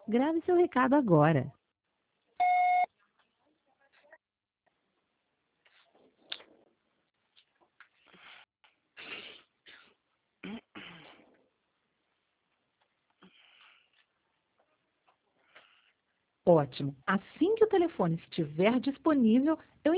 Grave seu recado agora. Ótimo. Assim que o telefone estiver disponível, eu